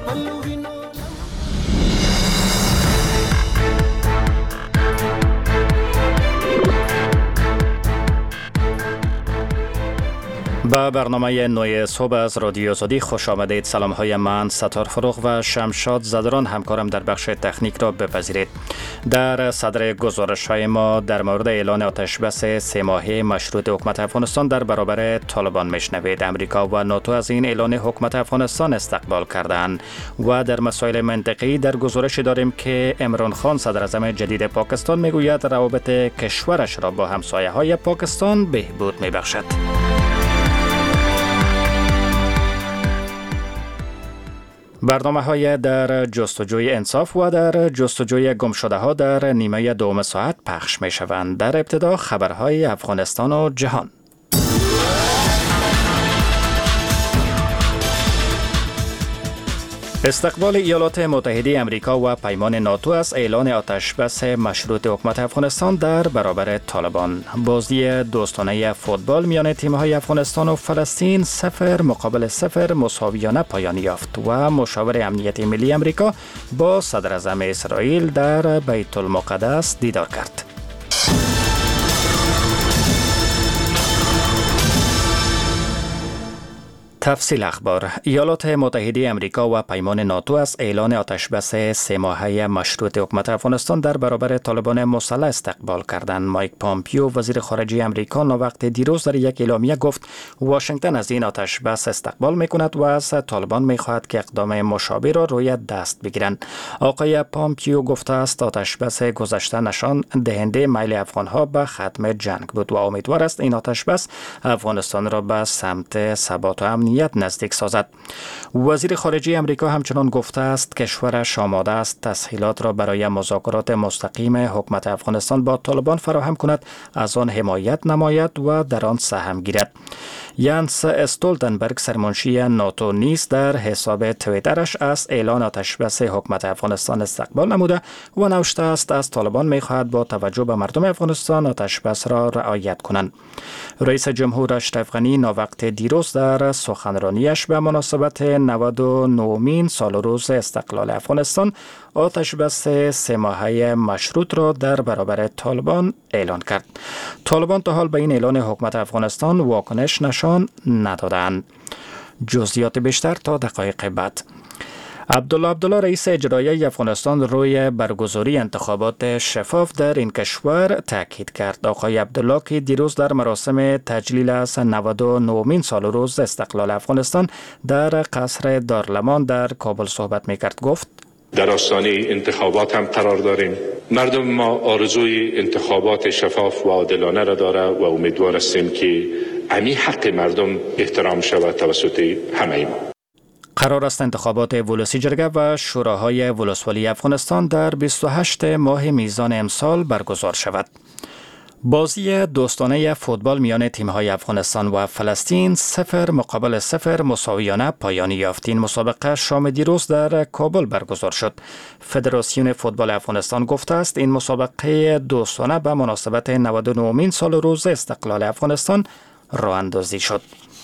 به برنامه نوی صبح از رادیو آزادی خوش آمدید. سلام های من ستار فروغ و شمشاد زدران همکارم در بخش تکنیک را بپذیرید. در صدر گزارش های ما در مورد اعلان آتش بس 3 ماهه مشروط حکومت افغانستان در برابر طالبان میشنوید. امریکا و ناتو از این اعلان حکومت افغانستان استقبال کردند و در مسائل منطقی در گزارش داریم که عمران خان صدر اعظم جدید پاکستان میگوید روابط کشورش را با همسایه های پاکستان بهبود میبخشد. برنامه های در جستجوی انصاف و در جستجوی گمشده ها در نیمه دوم ساعت پخش می شوند. در ابتدا خبرهای افغانستان و جهان. استقبال ایالات متحده امریکا و پیمان ناتو از اعلان آتش بس مشروط حکومت افغانستان در برابر طالبان. بازی دوستانه فوتبال میان تیم‌های افغانستان و فلسطین 0-0 مساویانه پایان یافت و مشاور امنیت ملی امریکا با صدر اعظم اسرائیل در بیت المقدس دیدار کرد. تفصیل اخبار. ایالات متحده امریکا و پیمان ناتو از اعلان آتش بس 3 ماهه مشروط حکومت افغانستان در برابر طالبان مسلح استقبال کردند. مایک پامپیو وزیر خارجه امریکا وقت دیروز در یک اعلامیه گفت واشنگتن از این آتش بس استقبال میکند و از طالبان میخواهد که اقدام مشابه را روی دست بگیرند. آقای پامپیو گفته است آتش بس گذشته نشان دهنده میل افغانها به ختم جنگ بود و امیدوار است این آتش بس افغانستان را به سمت ثبات و امنیت نزدیک سازد. وزیر خارجه امریکا همچنان گفته است کشورش آماده است تسهیلات را برای مذاکرات مستقیم حکومت افغانستان با طالبان فراهم کند، از آن حمایت نماید و در آن سهم گیرد. یانس استولتنبرگ سرمنشی ناتو نیز در حساب توییترش از اعلان آتش بس حکومت افغانستان استقبال نموده و نوشته است از طالبان می‌خواهد با توجه به مردم افغانستان آتش بس را رعایت کنند. رئیس جمهور اشرف غنی وقت دیروز در سخنرانیش به مناسبت 99مین سال و روز استقلال افغانستان آتش بس 3 ماهه مشروط را در برابر طالبان اعلان کرد. طالبان تا حال به این اعلان حکومت افغانستان واکنش نشان ندادند. جزئیات بیشتر تا دقایق بعد. عبدالله رئیس اجرایی افغانستان روی برگزاری انتخابات شفاف در این کشور تاکید کرد. آقای عبدالله که دیروز در مراسم تجلیل از 99مین سال و روز استقلال افغانستان در قصر دارالمان در کابل صحبت می‌کرد گفت در آستانه انتخابات هم قرار داریم. مردم ما آرزوی انتخابات شفاف و عادلانه را داره و امیدوار هستیم که همین حق مردم احترام شود توسط همه ما. قرار است انتخابات ولسی جرگه و شوراهای ولسوالی افغانستان در 28 ماه میزان امسال برگزار شود. بازی دوستانه فوتبال میان تیم‌های افغانستان و فلسطین 0-0 مساویانه پایان یافت. این مسابقه شام دیروز در کابل برگزار شد. فدراسیون فوتبال افغانستان گفته است این مسابقه دوستانه به مناسبت 99مین سال روز استقلال افغانستان راه اندازی شد.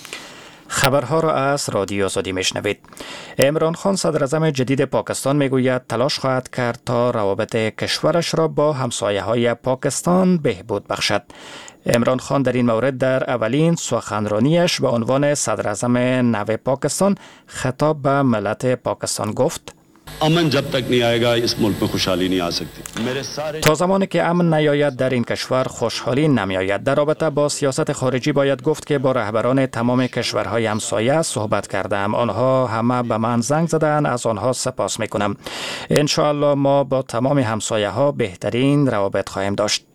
خبرها را از رادیو آزادی میشنوید. عمران خان صدر اعظم جدید پاکستان میگوید تلاش خواهد کرد تا روابط کشورش را با همسایه های پاکستان بهبود بخشد. عمران خان در این مورد در اولین سخنرانیش به عنوان صدر اعظم نو پاکستان خطاب به ملت پاکستان گفت امن جب تک نہیں آئے گا اس ملک میں خوشحالی نہیں آ سکتی. تا زمانی که امن نیاید در این کشور خوشحالی نمیآید. در رابطه با سیاست خارجی باید گفت که با رهبران تمام کشورهای همسایه صحبت کردم. آنها همه به من زنگ زدند، از آنها سپاس میکنم. ان شاء الله ما با تمام همسایه ها بهترین روابط خواهیم داشت.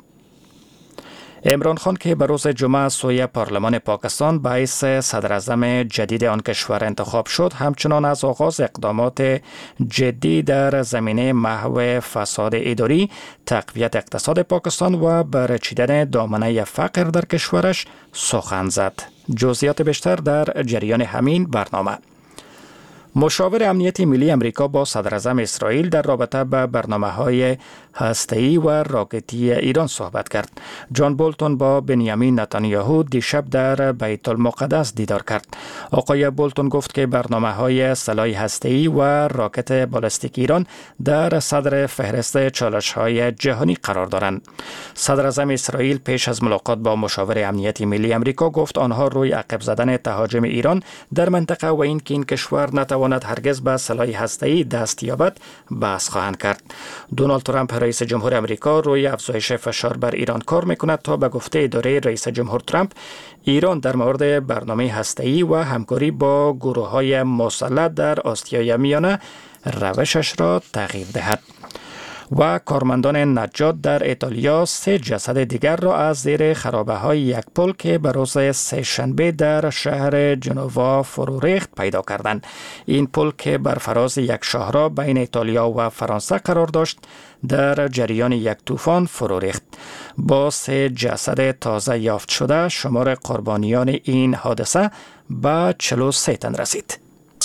عمران خان که به روز جمعه سوی پارلمان پاکستان باعث صدر اعظم جدید آن کشور انتخاب شد، همچنان از آغاز اقدامات جدی در زمینه محو فساد اداری، تقویت اقتصاد پاکستان و برچیدن دامنه فقر در کشورش سخن زد. جزئیات بیشتر در جریان همین برنامه. مشاور امنیتی ملی امریکا با صدر اعظم اسرائیل در رابطه با برنامه‌های هسته‌ای و راکتی ایران صحبت کرد. جان بولتون با بنیامین نتانیاهو دیشب در بیت المقدس دیدار کرد. آقای بولتون گفت که برنامه‌های سلاح هسته‌ای و راکت بالستیک ایران در صدر فهرست چالش‌های جهانی قرار دارند. صدر اعظم اسرائیل پیش از ملاقات با مشاور امنیتی ملی امریکا گفت آنها روی عقب زدن تهاجم ایران در منطقه و اینکه این کشور نتواند هرگز به سلاح هسته‌ای دست یابد بحث خواهند کرد. دونالد ترامپ رئیس جمهور امریکا روی افزایش فشار بر ایران کار میکند تا به گفته اداره رئیس جمهور ترامپ ایران در مورد برنامه هسته‌ای و همکاری با گروه‌های مسلح در آسیای میانه روشش را تغییر دهد. و کارمندان نجات در ایتالیا 3 جسد دیگر را از زیر خرابه‌های یک پل که به روز سه‌شنبه در شهر جنوا فرو ریخت پیدا کردند. این پل که بر فراز یک شاهراه بین ایتالیا و فرانسه قرار داشت در جریان یک طوفان فرو ریخت. با 3 جسد تازه یافت شده شمار قربانیان این حادثه به 43 تن رسید.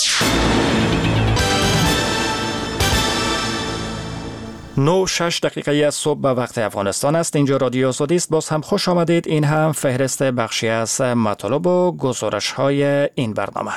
9:06 دقیقه صبح به وقت افغانستان است. اینجا رادیو آزادی است. باز هم خوش آمدید. این هم فهرست بخشی از مطالب و گزارش های این برنامه.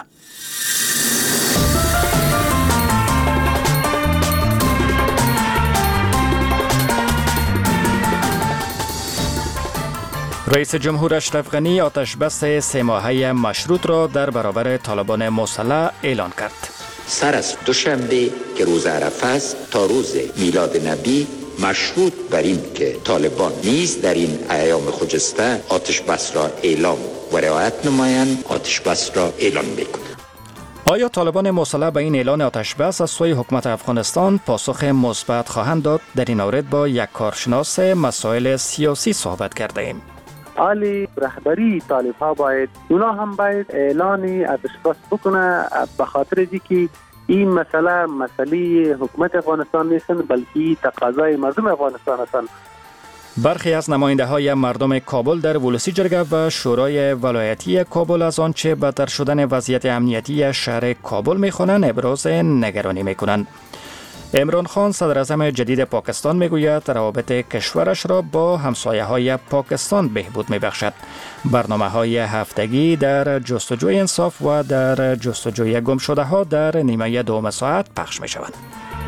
رئیس جمهور اشرف غنی آتش بس 3 ماهه مشروط را در برابر طالبان مسلح اعلان کرد. سر از دوشنبه که روز عرفه است تا روز میلاد نبی مشروط بر این که طالبان نیز در این ایام خجسته آتش بس را اعلام و رعایت نمایند آتش بس را اعلان میکنند. آیا طالبان مسلح به این اعلان آتش بس از سوی حکومت افغانستان پاسخ مثبت خواهند داد؟ در این مورد با یک کارشناس مسائل سیاسی صحبت کرده ایم. عالی رهبری طالب ها باید اونا هم باید اعلانی آتش بس بکنه، به خاطر اینکه این مسئله حکومت افغانستان نیست بلکه تقاضای مردم افغانستان است. برخی از نماینده های مردم کابل در ولسی جرگه و شورای ولایتی کابل از آنچه بدتر شدن وضعیت امنیتی شهر کابل میخوانند ابراز نگرانی میکنند. عمران خان صدر اعظم جدید پاکستان میگوید روابط کشورش را با همسایه های پاکستان بهبود میبخشد. برنامه های هفتگی در جستجوی انصاف و در جستجوی گم شده ها در نیمه دوم ساعت پخش می شوند.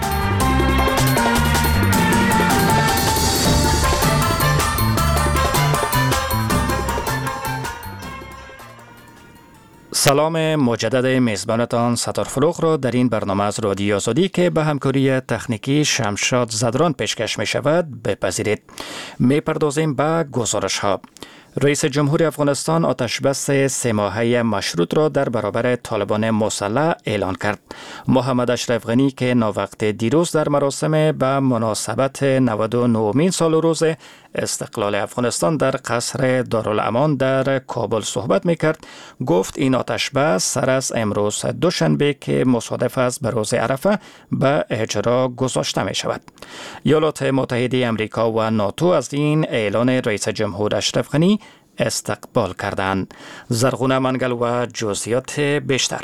سلام مجدد میزبانتان ستار فروغ را در این برنامه از رادیو آزادی که به همکاری تکنیکی شمشاد زدران پیشکش می شود بپذیرید. می پردازیم به گزارش ها. رئیس جمهور افغانستان آتش بس 3 ماهه مشروط را در برابر طالبان مسلح اعلان کرد. محمد اشرف غنی که ناوقت دیروز در مراسم به مناسبت 99مین سال روز استقلال افغانستان در قصر دارالامان در کابل صحبت میکرد گفت این آتش بس سر از امروز دوشنبه که مصادف است به روز عرفه به اجرا گذاشته می شود. ایالات متحده امریکا و ناتو از این اعلان رئیس جمهور اشرف غنی استقبال کردند. زرغونه منگل و جزئیات بیشتر.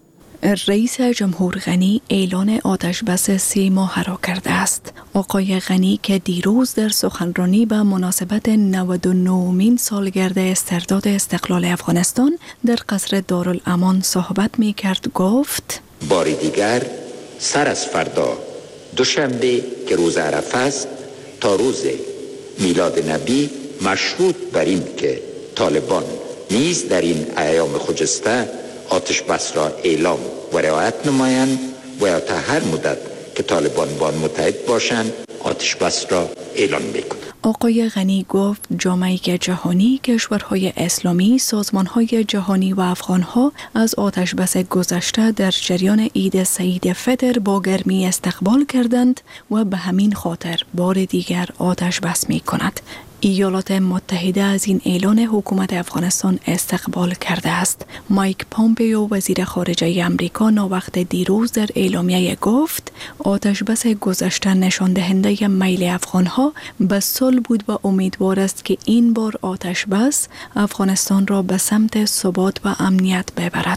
رئیس جمهور غنی اعلان آتش بس 3 ماه را کرده است. آقای غنی که دیروز در سخنرانی به مناسبت 99مین سالگرد استرداد استقلال افغانستان در قصر دارالامان صحبت می کرد گفت بار دیگر سر از فردا دوشنبه که روز عرفه است تا روز میلاد نبی مشروط بر این که طالبان نیز در این ایام خجسته آتش بس را اعلام و رعایت نمایند و تا هر مدت که طالبان با متحد باشند آتش بس را اعلان میکنند. آقای غنی گفت جامعه جهانی، کشورهای اسلامی، سازمانهای جهانی و افغانها از آتش بس گذشته در جریان عید سعید فطر با گرمی استقبال کردند و به همین خاطر بار دیگر آتش بس می کند. ایالات متحده از این اعلان حکومت افغانستان استقبال کرده است. مایک پامپیو وزیر خارجه آمریکا ناوقت دیروز در اعلامیه گفت آتش بس گذشته نشان دهنده میل افغانها به صلح بود و امیدوار است که این بار آتش بس افغانستان را به سمت ثبات و امنیت ببرد.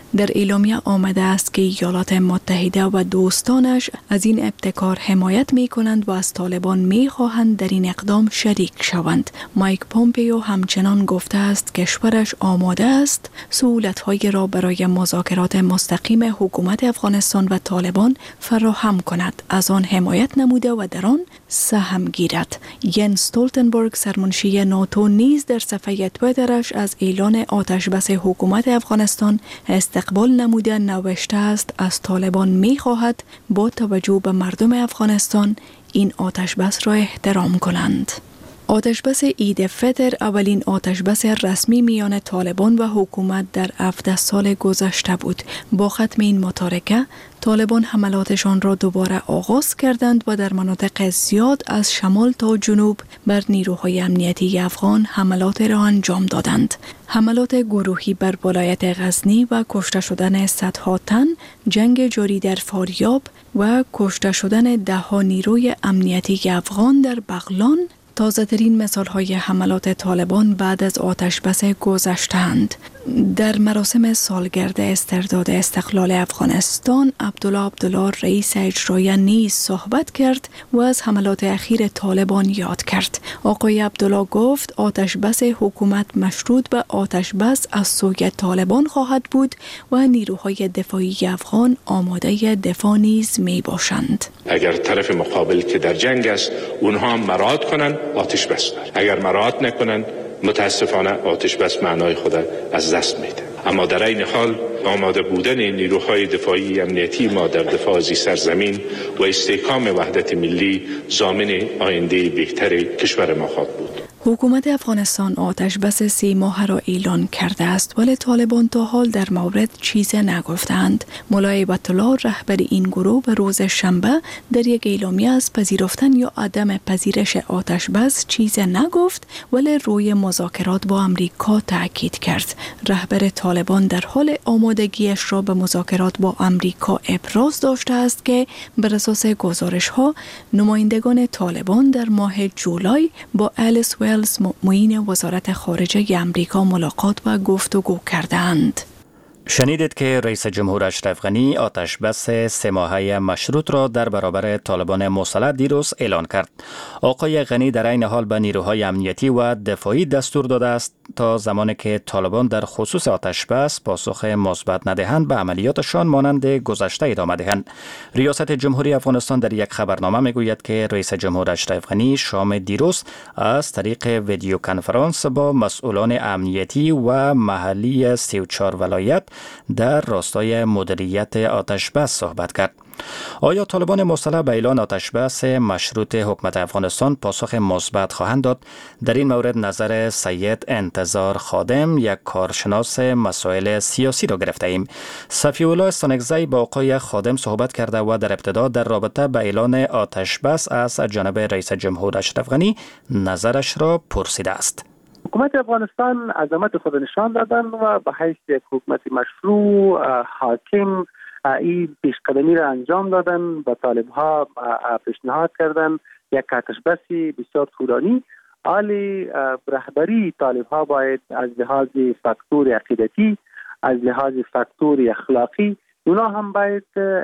در اعلامیه آمده است که ایالات متحده و دوستانش از این ابتکار حمایت می کنند و از طالبان می خواهند در این اقدام شریک شوند. مایک پومپیو همچنان گفته است کشورش آماده است سهولت‌های را برای مذاکرات مستقیم حکومت افغانستان و طالبان فراهم کند، از آن حمایت نموده و در آن سهم گیرد. ین استولتنبرگ سرمنشی ناتو نیز در صفحه توییترش از اعلان آتشبس حکومت افغانستان استقبال نموده نوشته است از طالبان می خواهد با توجه به مردم افغانستان این آتشبس را احترام کنند. آتشبس عید فطر اولین آتشبس رسمی میان طالبان و حکومت در 17 سال گذشته بود. با ختم این متارکه طالبان حملاتشان را دوباره آغاز کردند و در مناطق زیاد از شمال تا جنوب بر نیروهای امنیتی افغان حملات را انجام دادند. حملات گروهی بر ولایت غزنی و کشته شدن صدها تن، جنگ جاری در فاریاب و کشته شدن ده‌ها نیروی امنیتی افغان در بغلان تازه ترین مثال های حملات طالبان بعد از آتشبس گذشته‌اند. در مراسم سالگرد استرداد استقلال افغانستان، عبدالله رئیس اجرایی نیز صحبت کرد و از حملات اخیر طالبان یاد کرد. آقای عبدالله گفت آتشبس حکومت مشروط به آتشبس از سوی طالبان خواهد بود و نیروهای دفاعی افغان آماده دفاع نیز می باشند. اگر طرف مقابل که در جنگ است اونها هم مراعات کنند آتش بس دارد، اگر مراعات نکنند متاسفانه آتش بس معنای خود از دست میده. اما در این حال آماده بودن نیروهای دفاعی امنیتی ما در دفاع از سرزمین و استحکام وحدت ملی ضامن آینده بهتر کشور ما خواهد بود. حکومت افغانستان آتشبس 3 ماهه را اعلان کرده است ولی طالبان تا حال در مورد چیزی نگفتند. ملا هیبت الله رهبر این گروه به روز شنبه در یک اعلامیه از پذیرفتن یا عدم پذیرش آتشبس چیزی نگفت ولی روی مذاکرات با امریکا تاکید کرد. رهبر طالبان در حال آمادگیش را به مذاکرات با امریکا ابراز داشته است که بر اساس گزارش‌ها نمایندگان طالبان در ماه جولای با الیس ولز معین وزارت خارجه امریکا ملاقات و گفتگو کردند. شنیدید که رئیس جمهور اشرف غنی آتشبس 3 ماهه مشروط را در برابر طالبان مسلح دیروز اعلان کرد. آقای غنی در این حال به نیروهای امنیتی و دفاعی دستور داده است تا زمانی که طالبان در خصوص آتشبس پاسخ مثبت ندهند به عملیاتشان مانند گذشته ادامه دهند. ریاست جمهوری افغانستان در یک خبرنامه میگوید که رئیس جمهور اشرف غنی شام دیروز از طریق ویدیو کنفرانس با مسئولان امنیتی و محلی 34 ولایت در راستای مدیریت آتشبس صحبت کرد. آیا طالبان مسلح به اعلان آتشبس مشروط حکومت افغانستان پاسخ مثبت خواهند داد؟ در این مورد نظر سید انتظار خادم، یک کارشناس مسائل سیاسی را گرفته ایم. صفی الله استانکزی با آقای خادم صحبت کرده و در ابتدا در رابطه به اعلان آتشبس از جانب رئیس جمهور اشرف غنی نظرش را پرسیده است. حکومت افغانستان عظمت خود نشان دادن و به حیث یک حکومت مشروع حاکم این پیشقدمی را انجام دادن، به طالب‌ها پیشنهاد کردن یک آتشبسی بسیار طولانی. عالی رهبری طالب‌ها باید از لحاظ فاکتور عقیدتی، از لحاظ فاکتور اخلاقی اونا هم باید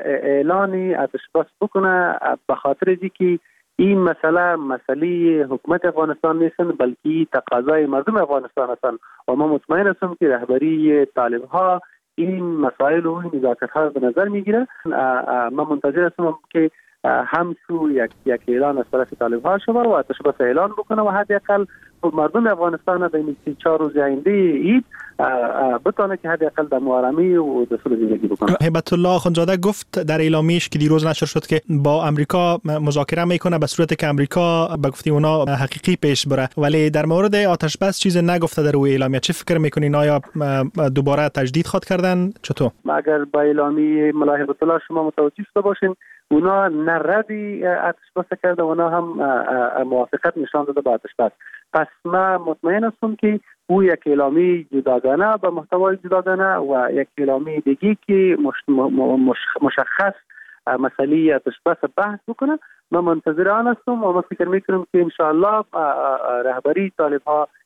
اعلان آتشبس بکنه، به خاطر اینکه این مسئله حکومت افغانستان نیستن بلکه تقاضای مردم افغانستان هستند و من مطمئن هستم که رهبری طالب‌ها این مسائل و این نزاکت‌ها به نظر میگیره. من منتظر هستم که همسو یک اعلان از طرف طالب‌ها شود و آتشبس اعلان بکنه و حداقل مردم افغانستان در این 3-4 روز آینده عید بتونه که حداقل در آرامی و در صلح زندگی بکنه. هیبت الله آخوندزاده گفت در اعلامیه‌اش که دیروز نشر شد که با امریکا مذاکره میکنه به صورتی که امریکا به گفته اونا حقیقی پیش بره، ولی در مورد آتشبس چیز نگفته در روی اعلامیه. چه فکر میکنین؟ آیا دوباره تجدید خواهد کردن؟ چطور؟ اگر با اعلامیه ملا هیبت الله شما متوجه شده باشین، اونا نه ردی آتشبس کرده، اونا هم موافقت نشان داده با آتشبس. پس من مطمئن هستم که او یک اعلامیه جداگانه به محتوای جداگانه و یک اعلامیه دیگه که مشخص مسئله آتشبس بحث بکنه. من منتظر آن هستم و من فکر میکنم که انشاءالله رهبری طالب‌ها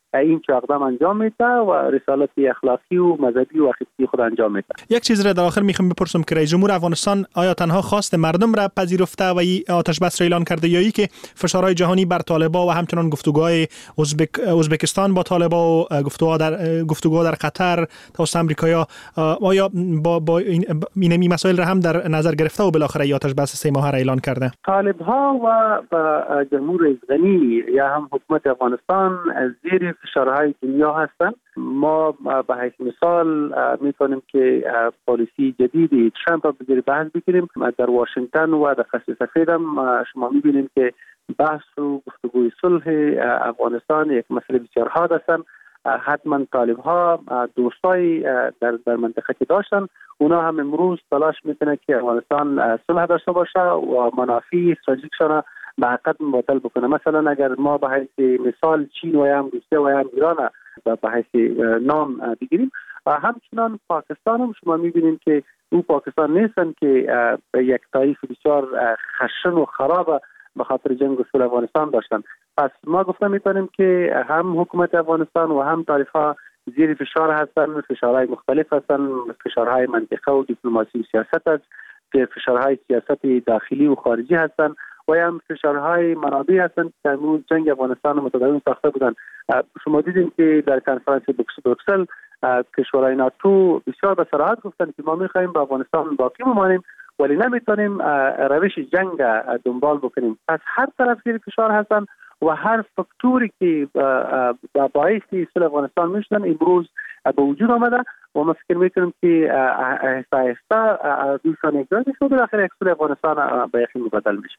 این چه اقدام انجام میده و رسالت اخلاقی و مذهبی و عقیدتی خود انجام میده. یک چیز را در آخر میخوام بپرسم که رئیس جمهور افغانستان آیا تنها خواست مردم را پذیرفته و این آتش بس را اعلان کرده یا ای که فشارهای جهانی بر طالبان و همچنان گفتگوهای ازبکستان با طالبان و گفتگوها در قطر توسط آمریکایا آیا با این مسائل را هم در نظر گرفته و بالاخره آتش بس 3 ماهه را اعلان کرده؟ طالب‌ها و جمهور غنی یا هم حکومت افغانستان زیر فشارهای دنیا هستند. ما به حیث مثال میتونیم که پالیسی جدید ترامپ را زیر بحث بگیریم. در واشنگتن و در قصر سفید هم شما میبینیم که بحث و گفتگوی صلح افغانستان یک مسئله بسیار حاد هستند. حتما طالب‌ها دوستای در منطقه که داشتن اونا هم امروز تلاش میکنه که افغانستان صلح داشته باشه و منافع استراتژیکشان به حقیقت مبادله بکنه. مثلا اگر ما به حیث مثال چین و هم روسیه و هم ایران به حیث نام بگیریم، همچنان پاکستان هم شما میبینیم که او پاکستان نیستن که یک تاریخ بسیار خشن و خراب به خاطر جنگ و صلح افغانستان داشتن. پس ما گفته میتونیم که هم حکومت افغانستان و هم طالب‌ها زیر فشار هستند، فشارهای مختلف هستند، فشارهای منطقه و دیپلماسی و سیاست است، فشارهای سیاست داخلی و خارجی هستند و هم فشارهای منابعی هستند که امروز جنگ افغانستان متداوم ساخته بودند. شما دیدین که در کنفرانس بروکسل کشورهای ناتو بسیار به صراحت گفتند که ما می‌خوایم با افغانستان باقی بمانیم ولی نمیتونیم روش جنگ دنبال بکنیم. پس هر طرف زیر فشار هستند و هر فاکتوری که باعث صلح افغانستان میشدن امروز به وجود آمده و ما فکر میکنیم که آهسته آهسته دوستان اجرا میشه و بالاخره صلح افغانستان به یقین مبادل میشه.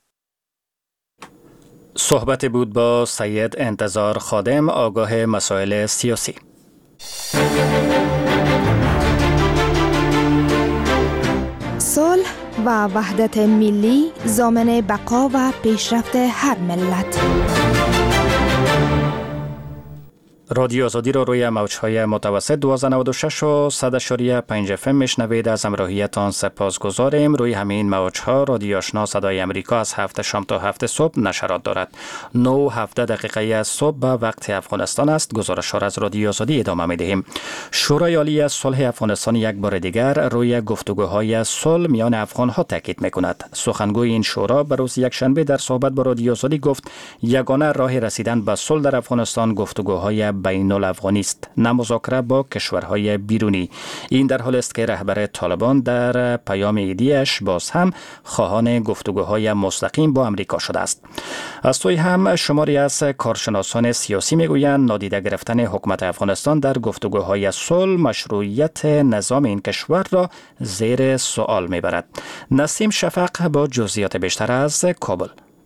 صحبت بود با سید انتظار خادم، آگاه مسائل سیاسی. صلح و وحدت ملی ضامن بقا و پیشرفت هر ملت. رادیو آزادی را روی موج‌های متوسط 1296 و 100.5 FM میشنوید. از همراهیتان سپاسگزاریم. روی همین موج‌ها رادیو آشنا صدای امریکا از 7 شام تا 7 صبح نشرات دارد. 9:17 دقیقه از صبح به وقت افغانستان است. گزارش‌ها را از رادیو آزادی ادامه می‌دهیم. شورای عالی صلح افغانستان یک بار دیگر روی گفتگوهای صلح میان افغان‌ها تاکید می‌کند. سخنگوی این شورا به روز یکشنبه در صحبت با رادیو آزادی گفت یگانه راه رسیدن به صلح در افغانستان گفتگوهای بین الافغانی است، نه مذاکره با کشورهای بیرونی. این در حالی است که رهبر طالبان در پیام عیدیش باز هم خواهان گفتگوهای مستقیم با امریکا شده است. از سوی هم شماری از کارشناسان سیاسی میگویند نادیده گرفتن حکومت افغانستان در گفتگوهای صلح مشروعیت نظام این کشور را زیر سوال میبرد. نسیم شفق با جزئیات بیشتر از کابل.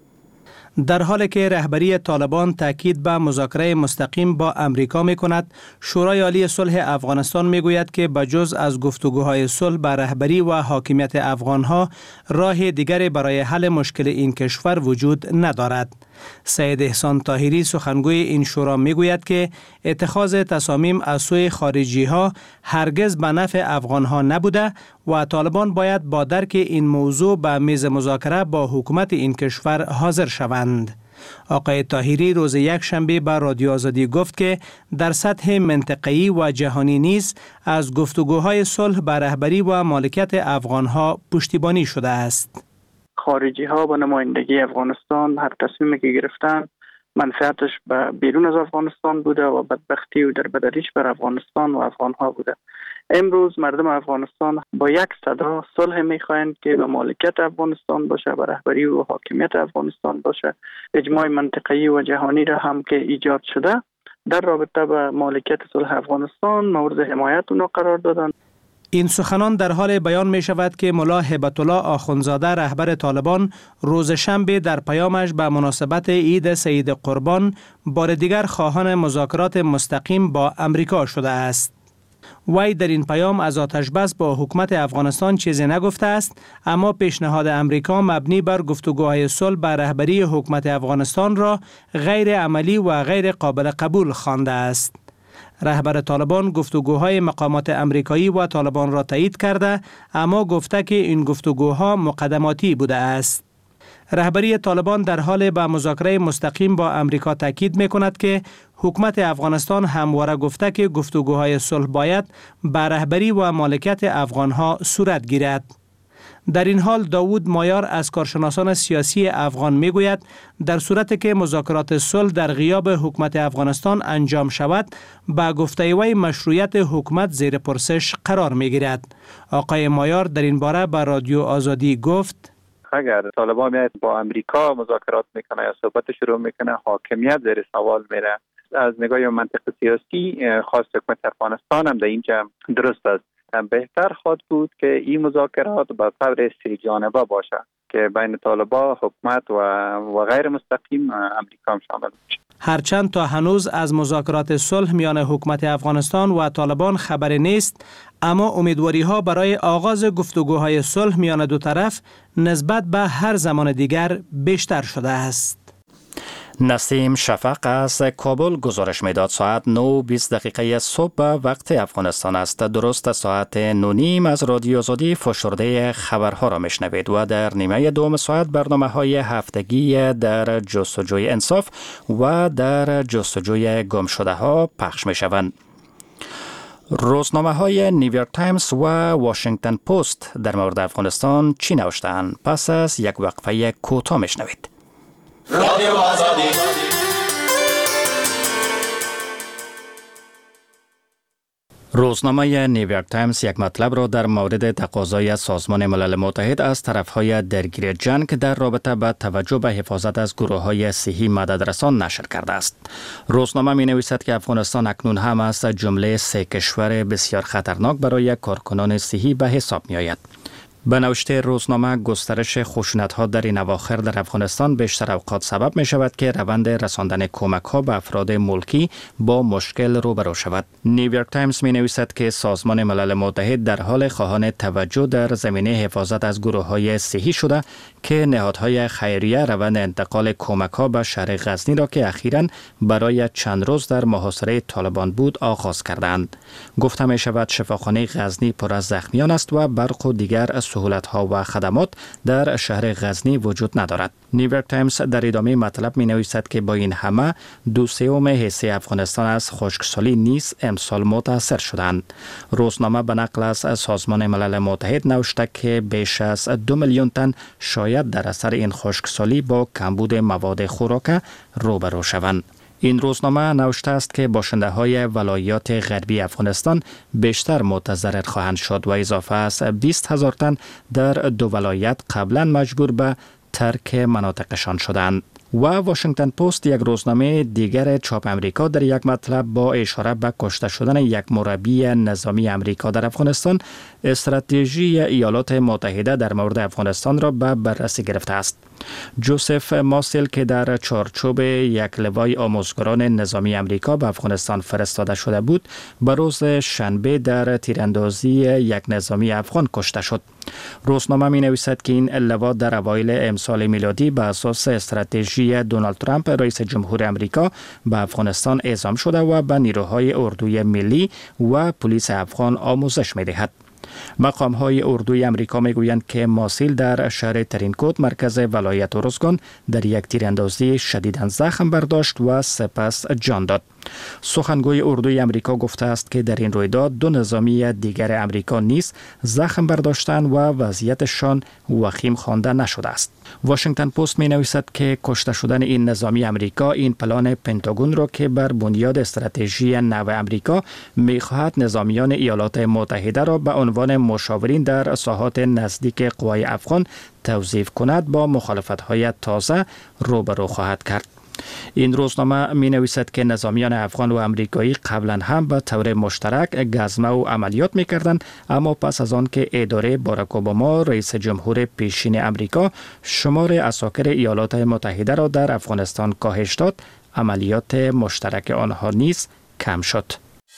در حالی که رهبری طالبان تاکید به مذاکره مستقیم با امریکا می‌کند، شورای عالی صلح افغانستان می‌گوید که بجز از گفتگوهای صلح به رهبری و حاکمیت افغان‌ها راه دیگری برای حل مشکل این کشور وجود ندارد. سید احسان طاهری سخنگوی این شورا میگوید که اتخاذ تصامیم از سوی خارجی‌ها هرگز به نفع افغان‌ها نبوده و طالبان باید با درک این موضوع به میز مذاکره با حکومت این کشور حاضر شوند. آقای طاهری روز یکشنبه به رادیو آزادی گفت که در سطح منطقه‌ای و جهانی نیز از گفتگوهای صلح به رهبری و مالکیت افغان‌ها پشتیبانی شده است. خارجی ها با نمایندگی افغانستان هر تصمیمی که گرفتن منفعتش به بیرون از افغانستان بوده و بدبختی و در بدریش بر افغانستان و افغان ها بوده. امروز مردم افغانستان با یک صدا صلح میخواهند که به مالکیت افغانستان باشه، به رهبری و حاکمیت افغانستان باشه. اجماع منطقه‌ای و جهانی را هم که ایجاد شده در رابطه با مالکیت صلح افغانستان مورد حمایت اونا قرار دادن. این سخنان در حال بیان می شود که ملا هیبت الله آخوندزاده رهبر طالبان روز شنبه در پیامش به مناسبت عید سید قربان بار دیگر خواهان مذاکرات مستقیم با امریکا شده است. وی در این پیام از آتش بس با حکومت افغانستان چیزی نگفته است، اما پیشنهاد امریکا مبنی بر گفتگوهای صلح به رهبری حکومت افغانستان را غیر عملی و غیر قابل قبول خوانده است. رهبر طالبان گفتگوهای مقامات امریکایی و طالبان را تایید کرده، اما گفته که این گفتگوها مقدماتی بوده است. رهبری طالبان در حال به مذاکره مستقیم با امریکا تاکید می‌کند که حکومت افغانستان همواره گفته که گفتگوهای صلح باید به رهبری و مالکیت افغانها صورت گیرد. در این حال داوود مایار از کارشناسان سیاسی افغان میگوید در صورتی که مذاکرات صلح در غیاب حکومت افغانستان انجام شود با گفته وی مشروعیت حکومت زیر پرسش قرار میگیرد. آقای مایار در این باره به رادیو آزادی گفت اگر طالبان میاد با امریکا مذاکرات میکنه یا صحبت شروع میکنه حاکمیت زیر سوال میره. از نگاه منطق سیاسی خاص حکومت افغانستان هم در اینجا درست است. بهتر خواهد بود که این مذاکرات به طور سه جانبه باشه که بین طالبان، حکومت و غیر مستقیم امریکا هم شامل باشه. هرچند تا هنوز از مذاکرات صلح میان حکومت افغانستان و طالبان خبری نیست، اما امیدواری ها برای آغاز گفتگوهای صلح میان دو طرف نسبت به هر زمان دیگر بیشتر شده است. نسیم شفق از کابل گزارش میداد. ساعت 9:20 صبح وقت افغانستان است. درست ساعت 9:30 از رادیو آزادی فشرده خبرها را میشنوید و در نیمه دوم ساعت برنامه‌های هفتگی در جستجوی انصاف و در جستجوی گمشده ها پخش میشوند. روزنامه‌های نیویورک تایمز و واشنگتن پست در مورد افغانستان چی نوشته‌اند؟ پس از یک وقفه کوتاه میشنوید. رادیو آزادی. روزنامه نیویورک تایمز یک مطلب را در مورد تقاضای سازمان ملل متحد از طرفهای درگیر جنگ در رابطه با توجه به حفاظت از گروه‌های صحی مددرسان نشر کرده است. روزنامه می‌نویسد که افغانستان اکنون هم از جمله 3 کشور بسیار خطرناک برای کارکنان صحی به حساب می‌آید. به نوشته روزنامه، گسترش خشونت‌ها در این اواخر در افغانستان بیشتر اوقات سبب می شود که روند رساندن کمک‌ها به افراد ملکی با مشکل روبرو شود. نیویورک تایمز می نویسد که سازمان ملل متحد در حال خواهان توجه در زمینه حفاظت از گروه‌های صحی شده که نهادهای خیریه روند انتقال کمک‌ها به شهر غزنی را که اخیراً برای چند روز در محاصره طالبان بود آغاز کردند. گفته می شود شفاخانه غزنی پر از زخمیان است و برق و دیگر سهولت‌ها و خدمات در شهر غزنی وجود ندارد. نیویورک تایمز در ادامه مطلب می نویسد که با این همه 2/3 حصه افغانستان از خشکسالی نیز امسال متاثر شدند. روزنامه به نقل از سازمان ملل متحد نوشته که بیش از 2 میلیون تن شاید در اثر این خشکسالی با کمبود مواد خوراک روبرو شوند. این روزنامه نوشته است که باشنده‌های ولایات غربی افغانستان بیشتر متضرر خواهند شد و اضافه از 20,000 تن در 2 ولایت قبلا مجبور به ترک مناطقشان شدند. و واشنگتن پست، یک روزنامه دیگر چاپ امریکا، در یک مطلب با اشاره به کشته شدن یک مربی نظامی امریکا در افغانستان، استراتژی ایالات متحده در مورد افغانستان را به بررسی گرفته است. جوزف ماسل که در چارچوب یک لوای آموزگاران نظامی امریکا به افغانستان فرستاده شده بود، به روز شنبه در تیراندازی یک نظامی افغان کشته شد. روزنامه می نویسد که این لوا در اوایل امسال میلادی به اساس استراتژی دونالد ترامپ رئیس جمهور امریکا به افغانستان اعزام شده و به نیروهای اردوی ملی و پلیس افغان آموزش می دهد. مقام‌های اردوی امریکا میگویند که ماسیل در شهر ترینکوت مرکز ولایت ارزگان در یک تیراندازی شدیداً زخم برداشت و سپس جان داد. سخنگوی اردوی امریکا گفته است که در این رویداد 2 نظامی دیگر امریکا نیز زخم برداشتند و وضعیتشان وخیم خوانده نشده است. واشنگتن پست می نویسد که کشته شدن این نظامی امریکا این پلان پنتاگون را که بر بنیاد استراتژی نو امریکا می خواهد نظامیان ایالات متحده را به عنوان مشاورین در ساحات نزدیک قوای افغان توظیف کند با مخالفت‌های تازه روبرو خواهد کرد. این روزنامه می نویسد که نظامیان افغان و امریکایی قبلا هم به طور مشترک گزمه و عملیات می کردند، اما پس از آن که اداره باراک اوباما رئیس جمهور پیشین امریکا شمار عساکر ایالات متحده را در افغانستان کاهش داد، عملیات مشترک آنها نیز کم شد.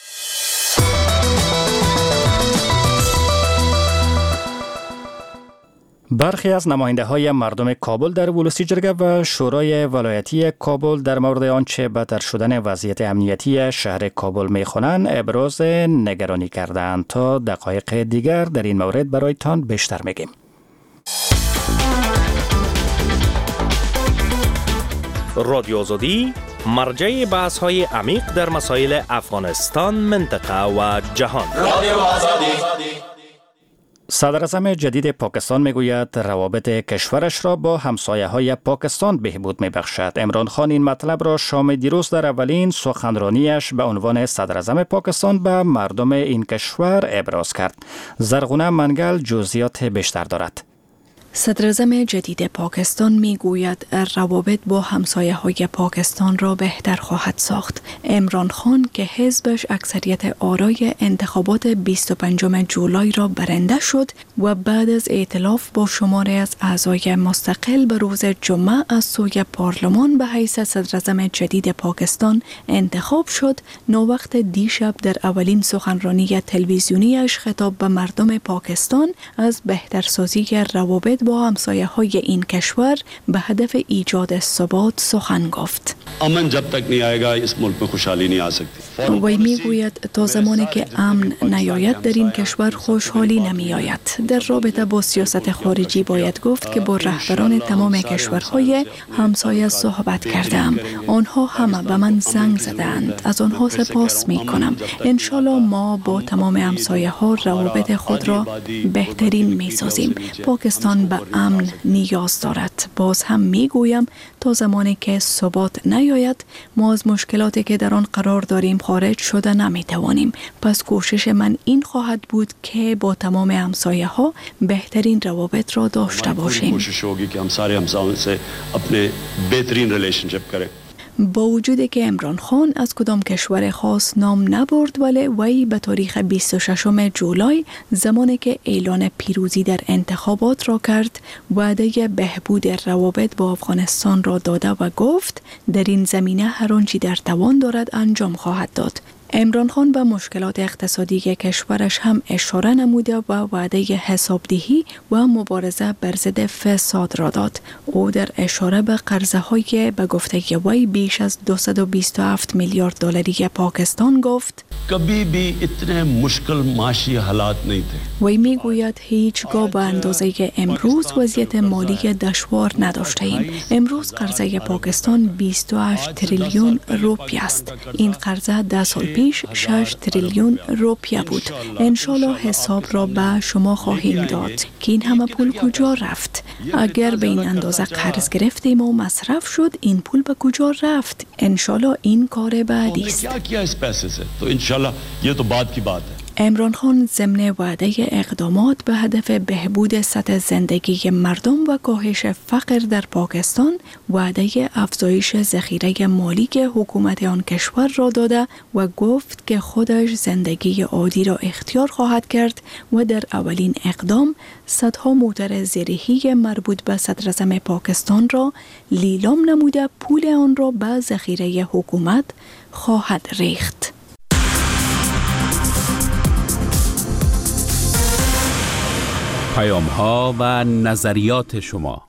برخی از نماینده‌های مردم کابل در ولسی جرگه و شورای ولایتی کابل در مورد آنچه بدتر شدن وضعیت امنیتی شهر کابل می‌خوانند ابراز نگرانی کردند. تا دقایق دیگر در این مورد برایتان بیشتر میگیم. رادیو آزادی مرجع بحث های عمیق در مسائل افغانستان، منطقه و جهان. رادیو آزادی. صدر اعظم جدید پاکستان میگوید روابط کشورش را با همسایه‌های پاکستان بهبود میبخشد. عمران خان این مطلب را شام دیروز در اولین سخنرانیش به عنوان صدر اعظم پاکستان به مردم این کشور ابراز کرد. زرغونه منگل جزئیات بیشتر دارد. صدر اعظم جدید پاکستان میگوید روابط با همسایه‌های پاکستان را بهتر خواهد ساخت. عمران خان که حزبش اکثریت آرای انتخابات 25 جولای را برنده شد و بعد از ائتلاف با شماری از اعضای مستقل به روز جمعه از سوی پارلمان به حیث صدر اعظم جدید پاکستان انتخاب شد، نووقت دیشب در اولین سخنرانی تلویزیونیش خطاب به مردم پاکستان از بهترسازی روابط با همسایه‌های این کشور به هدف ایجاد ثبات سخن گفت. امن جب تک نہیں آئے گا اس ملک میں خوشحالی نہیں آ سکتی. وی میگوید تا زمانی که امن نیاید در این کشور خوشحالی نمی آید. در رابطه با سیاست خارجی باید گفت که با رهبران تمام کشورهای همسایه صحبت کردم. آنها همه به من زنگ زدند. از آنها سپاس می کنم. انشالله ما با تمام همسایه ها روابط خود را بهترین می سازیم. پاکستان به امن نیاز دارد. باز هم می گویم تا زمانی که ثبات نیاید ما از مشکلاتی که در آن قرار داریم خارج شده نمی توانیم. پس کوشش من این خواهد بود که با تمام همسایه ها بهترین روابط را داشته باشیم. کوشش ہوگی که همسایه سے اپنے بهترین ریلیشنشپ کرے. با وجود که عمران خان از کدام کشور خاص نام نبرد، ولی وی به تاریخ 26 جولای زمانی که اعلان پیروزی در انتخابات را کرد وعده بهبود روابط با افغانستان را داده و گفت در این زمینه هر آنچه در توان دارد انجام خواهد داد. عمران خان به مشکلات اقتصادی کشورش هم اشاره نموده و وعده حسابدهی و مبارزه بر ضد فساد را داد. او در اشاره به قرضه های به گفته وی بیش از 227 میلیارد دلاری پاکستان گفت کبھی بھی اتنے مشکل معاشی حالات نہیں تھے. وی میگوید هیچگاه به اندازه امروز وضعیت مالی دشوار نداشته ایم. امروز قرضه پاکستان 28 تریلیون روپیه است. این قرضه 10 سال پیش 6 تریلیون روپیه بود. انشالله حساب را به شما خواهیم داد که این همه پول کجا رفت. اگر به این اندازه قرض گرفتیم و مصرف شد این پول به کجا رفت. انشالله این کار بعدی است. عمران خان ضمن وعده اقدامات به هدف بهبود سطح زندگی مردم و کاهش فقر در پاکستان وعده افزایش ذخیره مالی که حکومت آن کشور را داده و گفت که خودش زندگی عادی را اختیار خواهد کرد و در اولین اقدام صدها موتر زرهی مربوط به صدر اعظم پاکستان را لیلام نموده پول آن را به ذخیره حکومت خواهد ریخت. پیام‌ها و نظریات شما.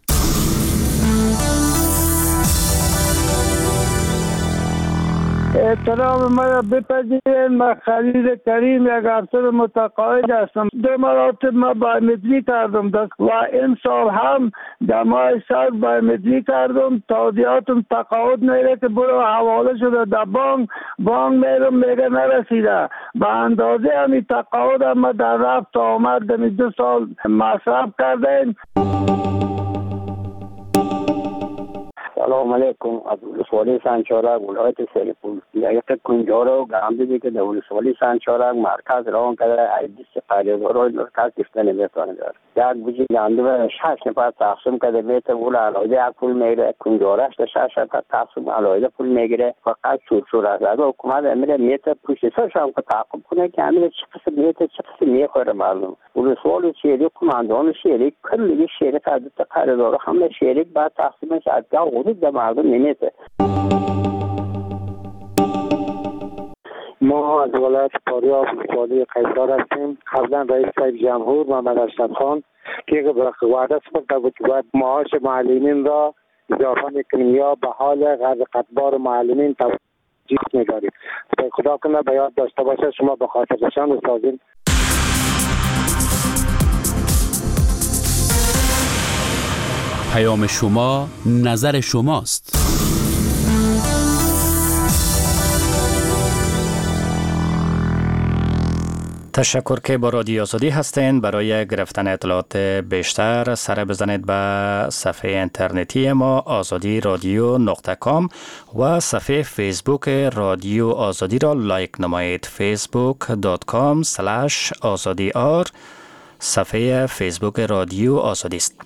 احترام مرا بپذیرید. من خلیل کریم یک افسر متقاعد هستم. 2 مراتب ما بایومتری کردم و این سال هم در ماه سال بایومتری کردم. تادیاتم تقاعد میره که برو حواله شده در بانک میرم میگه نرسیده. به اندازه همی تقاعد هم در رفت آمد دمی 2 سال مصرف کردیم. سلام علیکم. از ولسوالی سنجارک ولایت سرپول. یک کنجارو گام دیدی که در ولسوالی سنجارک مرکز راه کرده ایدیس قریب‌ها مرکز گفتن نمیتونه داره. یک بوجی گنده و 6 نفر تقسیم کرده میته ول علاوه پول میگیره. کنجارش 6 نفر تقسیم علاوه پول میگیره. فقط چور از حکومت امیر میته پوشش هم که تعقیب کنه که امیر چه قسم میته چه قسم میخوره مردم. ولسوالی شهری کماندان شهری کلی شهری تعداد قرارداد همه شهری بعد تقسیمش از در مردم نمیده. ما از ولایت فاریاب ولسوالی قیصر هستیم. قبلا رئیس جمهور محمد اشرف خان که وعده کرده بود که باید معاش معلمین را اضافه میکنیم یا به حال غرض قطبار معلمین توجیه می‌داریم. خدا کنه به یاد داشته باشه شما به خاطرشان بسازید. پیام شما نظر شماست. تشکر که با رادیو آزادی هستین. برای گرفتن اطلاعات بیشتر سر بزنید به صفحه اینترنتی ما azadi-radio.com و صفحه فیسبوک رادیو آزادی را لایک نمایید. facebook.com/azadi صفحه فیسبوک رادیو آزادی است.